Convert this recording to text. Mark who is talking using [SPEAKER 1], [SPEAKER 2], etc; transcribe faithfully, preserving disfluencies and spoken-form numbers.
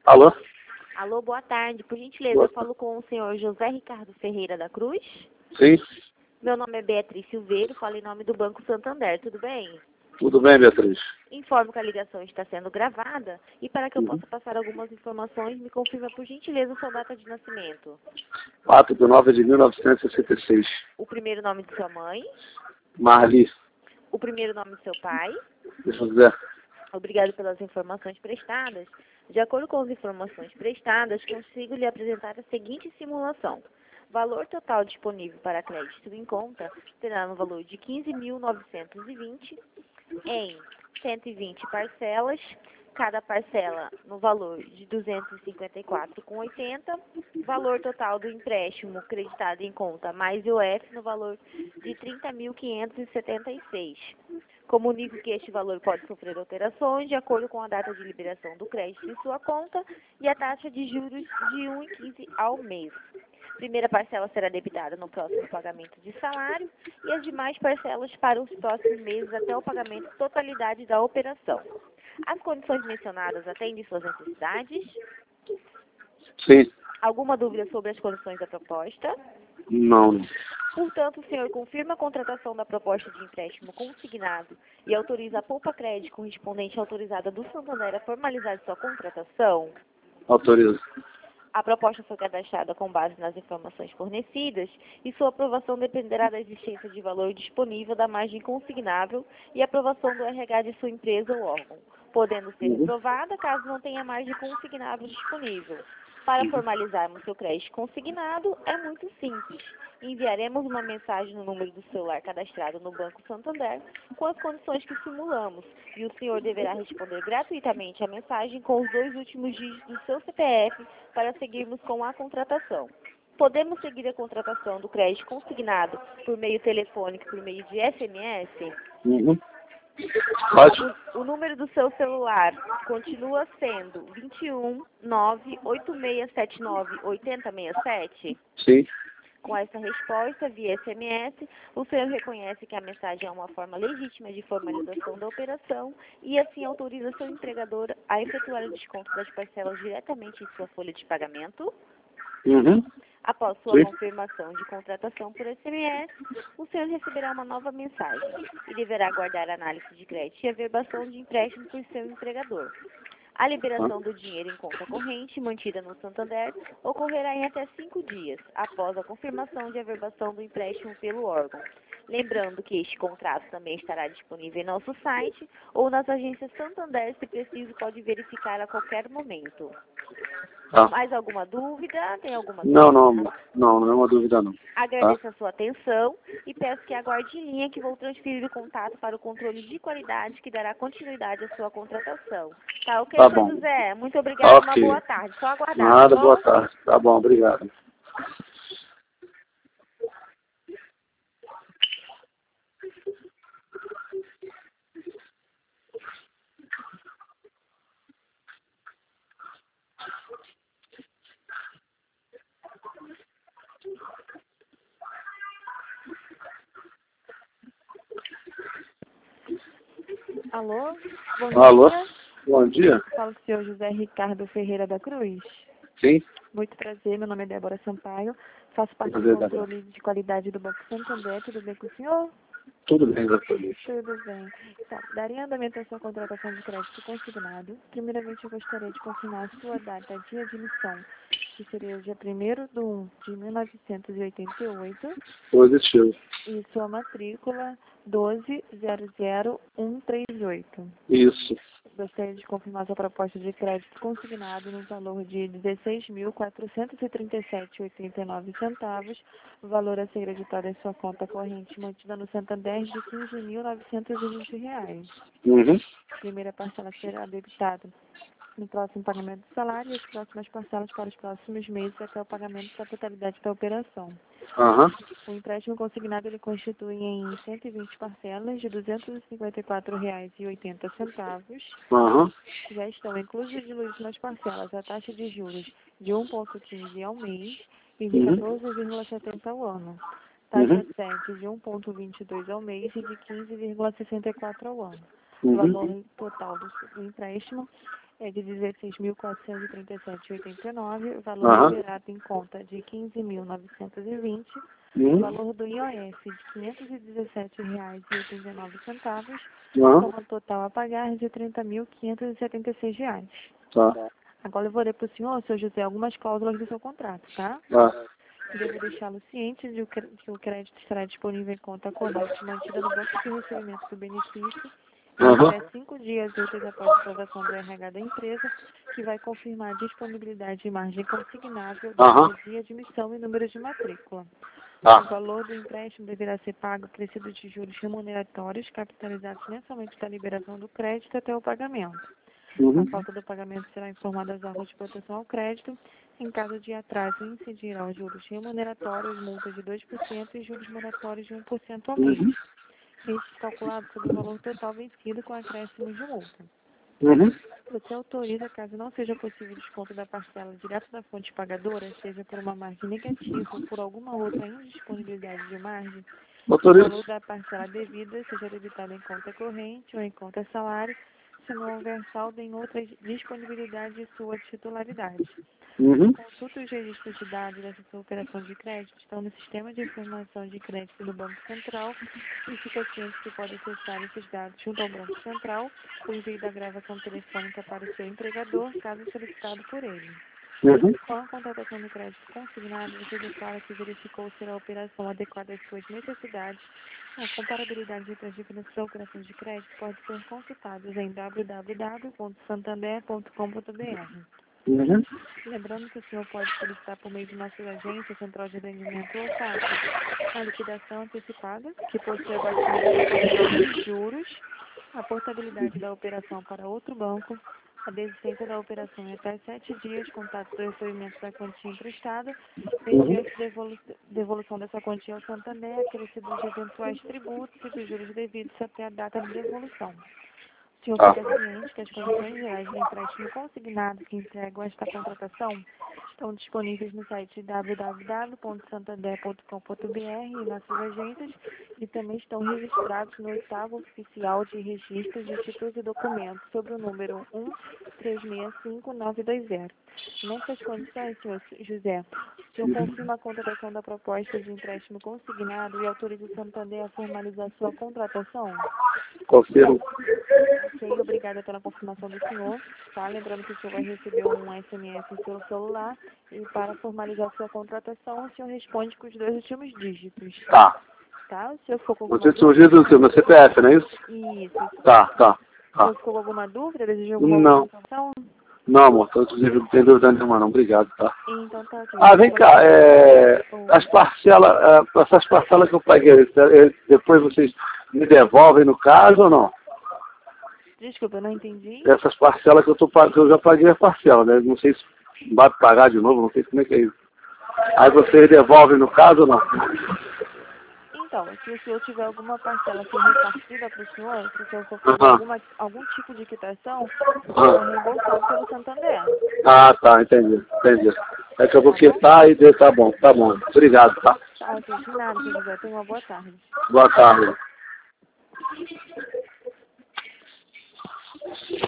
[SPEAKER 1] Alô?
[SPEAKER 2] Alô, boa tarde. Por gentileza,
[SPEAKER 1] Boa
[SPEAKER 2] eu falo com o senhor José Ricardo Ferreira da Cruz.
[SPEAKER 1] Sim,
[SPEAKER 2] Meu nome é Beatriz Silveiro, falo em nome do Banco Santander, tudo bem?
[SPEAKER 1] tudo bem, Beatriz?
[SPEAKER 2] Informo que a ligação está sendo gravada e para que eu
[SPEAKER 1] Uhum.
[SPEAKER 2] possa passar algumas informações, me confirma por gentileza sua data de nascimento.
[SPEAKER 1] quatro de nove de mil novecentos e sessenta e seis.
[SPEAKER 2] O primeiro nome de sua mãe,
[SPEAKER 1] Marli,
[SPEAKER 2] o primeiro nome de seu pai.
[SPEAKER 1] José.
[SPEAKER 2] Obrigado pelas informações prestadas. De acordo com as informações prestadas, consigo lhe apresentar a seguinte simulação. Valor total disponível para crédito em conta terá no valor de quinze mil novecentos e vinte em cento e vinte parcelas, cada parcela no valor de duzentos e cinquenta e quatro reais e oitenta centavos, valor total do empréstimo creditado em conta mais I O F no valor de trinta mil quinhentos e setenta e seis reais. Comunico que este valor pode sofrer alterações de acordo com a data de liberação do crédito em sua conta e a taxa de juros de um vírgula quinze ao mês. Primeira parcela será debitada no próximo pagamento de salário e as demais parcelas para os próximos meses até o pagamento totalidade da operação. As condições mencionadas atendem suas necessidades?
[SPEAKER 1] Sim.
[SPEAKER 2] Alguma dúvida sobre as condições da proposta?
[SPEAKER 1] Não.
[SPEAKER 2] Portanto, o senhor confirma a contratação da proposta de empréstimo consignado e autoriza a Poupa Crédito correspondente autorizada do Santander a formalizar sua contratação?
[SPEAKER 1] Autorizo.
[SPEAKER 2] A proposta foi cadastrada com base nas informações fornecidas e sua aprovação dependerá da existência de valor disponível da margem consignável e aprovação do R H de sua empresa ou órgão, podendo ser
[SPEAKER 1] Uhum.
[SPEAKER 2] reprovada caso não tenha margem consignável disponível. Para formalizarmos seu crédito consignado, é muito simples. Enviaremos uma mensagem no número do celular cadastrado no Banco Santander com as condições que simulamos e o senhor deverá responder gratuitamente a mensagem com os dois últimos dígitos do seu C P F para seguirmos com a contratação. Podemos seguir a contratação do crédito consignado por meio telefônico e por meio de S M S?
[SPEAKER 1] Uhum. Pode?
[SPEAKER 2] O, o número do seu celular continua sendo vinte e um, nove, oito seis sete nove, oito zero seis sete?
[SPEAKER 1] Sim.
[SPEAKER 2] Com essa resposta via S M S, o senhor reconhece que a mensagem é uma forma legítima de formalização da operação e assim autoriza seu empregador a efetuar o desconto das parcelas diretamente em sua folha de pagamento?
[SPEAKER 1] Uhum.
[SPEAKER 2] Após sua
[SPEAKER 1] Sim.
[SPEAKER 2] confirmação de contratação por S M S, o senhor receberá uma nova mensagem e deverá aguardar a análise de crédito e averbação de empréstimo por seu empregador. A liberação do dinheiro em conta corrente, mantida no Santander, ocorrerá em até cinco dias, após a confirmação de averbação do empréstimo pelo órgão. Lembrando que este contrato também estará disponível em nosso site ou nas agências Santander, se preciso, pode verificar a qualquer momento.
[SPEAKER 1] Tá.
[SPEAKER 2] Mais alguma dúvida? Tem alguma
[SPEAKER 1] Não,
[SPEAKER 2] dúvida?
[SPEAKER 1] não, não, não é uma dúvida não.
[SPEAKER 2] Agradeço a sua atenção e peço que aguarde em linha que vou transferir o contato para o controle de qualidade que dará continuidade à sua contratação. Tá ok,
[SPEAKER 1] Tá
[SPEAKER 2] seu
[SPEAKER 1] bom.
[SPEAKER 2] José? Muito
[SPEAKER 1] Tá
[SPEAKER 2] obrigada, uma
[SPEAKER 1] ok.
[SPEAKER 2] boa tarde. Só aguardar,
[SPEAKER 1] Nada,
[SPEAKER 2] tá
[SPEAKER 1] boa
[SPEAKER 2] bom?
[SPEAKER 1] tarde. Tá bom, obrigado.
[SPEAKER 2] Alô? Bom
[SPEAKER 1] Alô?
[SPEAKER 2] dia.
[SPEAKER 1] Bom dia.
[SPEAKER 2] Falo com o senhor José Ricardo Ferreira da Cruz.
[SPEAKER 1] Sim.
[SPEAKER 2] Muito prazer, meu nome é Débora Sampaio. Faço parte do
[SPEAKER 1] Prazer, Débora.
[SPEAKER 2] controle de qualidade do Banco Santander. Tudo bem com o senhor?
[SPEAKER 1] Tudo bem, graças a Deus.
[SPEAKER 2] Tudo bem. Então, daria andamento à sua contratação de crédito consignado. Primeiramente, eu gostaria de confirmar a sua data de admissão, que seria o dia primeiro de um de mil novecentos e oitenta e oito,
[SPEAKER 1] Positivo.
[SPEAKER 2] e sua matrícula doze zero zero um três oito.
[SPEAKER 1] Isso.
[SPEAKER 2] Gostaria de confirmar sua proposta de crédito consignado no valor de dezesseis mil quatrocentos e trinta e sete reais e oitenta e nove centavos, o valor a ser creditado em sua conta corrente mantida no Santander de quinze mil novecentos e vinte reais.
[SPEAKER 1] Uhum.
[SPEAKER 2] Primeira parcela será debitada no próximo pagamento do salário e as próximas parcelas para os próximos meses até o pagamento da totalidade da operação.
[SPEAKER 1] Aham.
[SPEAKER 2] O empréstimo consignado ele constitui em cento e vinte parcelas de duzentos e cinquenta e quatro reais e oitenta centavos.
[SPEAKER 1] Aham.
[SPEAKER 2] Já estão inclusos e diluídos nas parcelas a taxa de juros de um vírgula quinze ao mês e de
[SPEAKER 1] Uhum.
[SPEAKER 2] quatorze vírgula setenta ao ano.
[SPEAKER 1] Uhum.
[SPEAKER 2] Taxa sete de um vírgula vinte e dois ao mês e de quinze vírgula sessenta e quatro ao ano. O
[SPEAKER 1] Uhum.
[SPEAKER 2] valor total do, do empréstimo é de dezesseis mil quatrocentos e trinta e sete reais e oitenta e nove centavos, valor
[SPEAKER 1] Aham.
[SPEAKER 2] liberado em conta de quinze mil novecentos e vinte reais,
[SPEAKER 1] Uhum.
[SPEAKER 2] valor do I O F de quinhentos e dezessete reais e oitenta e nove centavos,
[SPEAKER 1] Aham.
[SPEAKER 2] soma total a pagar de trinta mil quinhentos e setenta e seis reais.
[SPEAKER 1] Tá.
[SPEAKER 2] Agora eu vou ler para o senhor, senhor José, algumas cláusulas do seu contrato, tá?
[SPEAKER 1] Tá.
[SPEAKER 2] Devo deixá-lo ciente de que o crédito estará disponível em conta corrente mantida no banco de recebimento do benefício em
[SPEAKER 1] Aham.
[SPEAKER 2] até cinco dias úteis após a aprovação do R H da empresa, que vai confirmar a disponibilidade de margem consignável,
[SPEAKER 1] Aham.
[SPEAKER 2] data de admissão e número de matrícula. O
[SPEAKER 1] Tá.
[SPEAKER 2] valor do empréstimo deverá ser pago acrescido de juros remuneratórios capitalizados mensalmente da liberação do crédito até o pagamento. A
[SPEAKER 1] Uhum.
[SPEAKER 2] falta do pagamento será informada às órgãos de proteção ao crédito. Em caso de atraso, incidirão juros remuneratórios, multa de dois por cento e juros moratórios de um por cento ao mês.
[SPEAKER 1] Uhum.
[SPEAKER 2] Este calculado sobre o valor total vencido com acréscimo de multa.
[SPEAKER 1] Uhum.
[SPEAKER 2] Você autoriza, caso não seja possível o desconto da parcela direto da fonte pagadora, seja por uma margem negativa ou por alguma outra indisponibilidade de margem, o
[SPEAKER 1] Motorista.
[SPEAKER 2] valor da parcela devida seja debitado em conta corrente ou em conta salário, se não houver saldo em outra disponibilidade de sua titularidade.
[SPEAKER 1] Uhum.
[SPEAKER 2] Consulte os registros de dados dessa sua operação de crédito, estão no Sistema de Informação de Crédito do Banco Central e fica ciente que pode acessar esses dados junto ao Banco Central por envio da gravação telefônica para o seu empregador, caso solicitado por ele.
[SPEAKER 1] Uhum.
[SPEAKER 2] Com a contratação do crédito consignado, você declara que verificou ser a operação adequada às suas necessidades. A comparabilidade entre as diferentes operações de crédito pode ser consultada em w w w ponto santander ponto com ponto b r.
[SPEAKER 1] Uhum.
[SPEAKER 2] Lembrando que o senhor pode solicitar por meio de nossa agência, central de atendimento ou S A P, a liquidação antecipada, que possui abatimento dos juros, a portabilidade da operação para outro banco, a desistência da operação em até sete dias, contato do recebimento da quantia emprestada, mediante devolu devolução dessa quantia ao Santander, acrescido de eventuais tributos e dos juros devidos até a data de devolução. O senhor
[SPEAKER 1] Tá.
[SPEAKER 2] fica ciente que as condições gerais de empréstimo consignado que entregam esta contratação estão disponíveis no site w w w ponto santander ponto com ponto b r e nossas agências e também estão registrados no oitavo oficial de registro de títulos e documentos sobre o número um três seis cinco nove dois zero. Nessas condições, senhor José, o senhor confirma a contratação da proposta de empréstimo consignado e autoriza o Santander a formalizar sua contratação?
[SPEAKER 1] Confirmo.
[SPEAKER 2] Ok, obrigada pela confirmação do senhor, tá? Lembrando que o senhor vai receber um S M S em seu celular e para formalizar sua contratação, o senhor responde com os dois últimos dígitos,
[SPEAKER 1] Tá.
[SPEAKER 2] tá? O senhor ficou com alguma
[SPEAKER 1] Você
[SPEAKER 2] dúvida?
[SPEAKER 1] surgiu do seu, meu C P F, não é isso?
[SPEAKER 2] Isso, isso.
[SPEAKER 1] Tá, tá.
[SPEAKER 2] O senhor
[SPEAKER 1] Tá.
[SPEAKER 2] ficou com alguma dúvida? Deseja alguma
[SPEAKER 1] Não.
[SPEAKER 2] outra informação?
[SPEAKER 1] Não, amor, tô, inclusive, não tem dúvida nenhuma, não. Obrigado, tá?
[SPEAKER 2] Então tá ok.
[SPEAKER 1] Ah, vem cá, é,
[SPEAKER 2] Oh,
[SPEAKER 1] as parcelas, é, essas parcelas que eu paguei, é, depois vocês me devolvem no caso ou não?
[SPEAKER 2] desculpa, eu não entendi.
[SPEAKER 1] Essas parcelas que eu, tô, pag- que eu já paguei a parcela, né? Não sei se vai pagar de novo, não sei como é que é isso. Aí vocês devolvem no caso ou não?
[SPEAKER 2] Então, se o senhor tiver alguma parcela a ser repartida para o senhor, se o senhor for fazer
[SPEAKER 1] Aham.
[SPEAKER 2] alguma, algum tipo de quitação, o senhor
[SPEAKER 1] Aham.
[SPEAKER 2] é reembolsado pelo Santander.
[SPEAKER 1] Ah, tá, entendi, entendi. É que eu vou
[SPEAKER 2] Tá bom?
[SPEAKER 1] quitar e tá bom, tá bom. Obrigado, tá?
[SPEAKER 2] Tá, ok, de nada, se quiser. Tenha uma boa tarde.
[SPEAKER 1] Boa tarde.